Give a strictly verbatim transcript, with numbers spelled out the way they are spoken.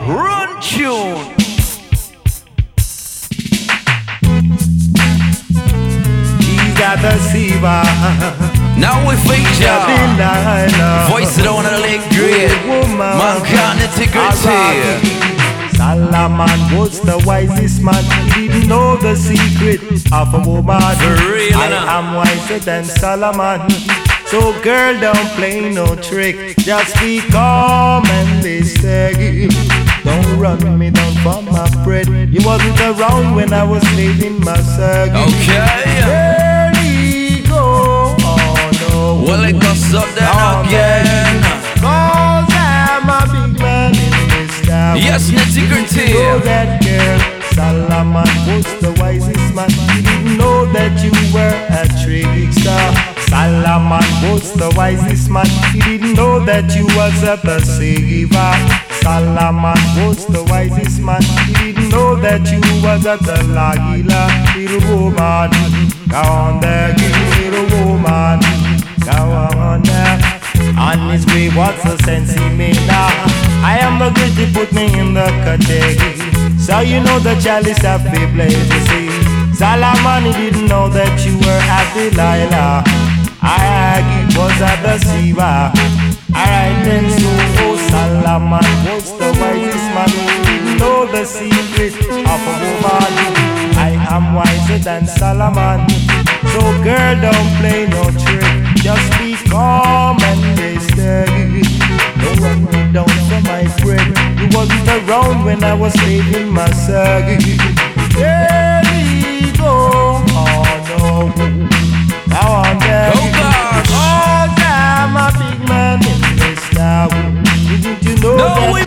Run tune. She's got the Siva. Now we feature voice of the one of the late great Mankind Integrity. Solomon was the wisest man. He didn't know the secret of a woman. For real, I nah. am wiser than Solomon. So girl, don't play no trick. Just be calm and be steady. Don't run me down for my bread. You wasn't around when I was leaving my circuit. Okay. There we go. Oh no. Well, it goes up there Oh, again. Cause I'm a big man in this town. Yes, Integrity. You know that girl, Solomon was the wisest man. He didn't know that you were a trickster. Solomon was the wisest man. He didn't know that you was a deceiver. Solomon was the wisest man. He didn't know that you was a Delilah. Little woman, go on there, little woman, go on there. On his way, what's the sense he made now? I am the good to put me in the category. So you know the chalice have been blaze, you see. Solomon, he didn't know that you were at Delilah. I was a deceiver. Alright then, so oh, Solomon was the wisest man. He didn't know the secret of a woman. I am wiser than Solomon. So girl, don't play no trick. Just be calm and be steady. Don't run me down for my bread. You wasn't around when I was leaving my circuit. There we go. Oh no. Now I'm there.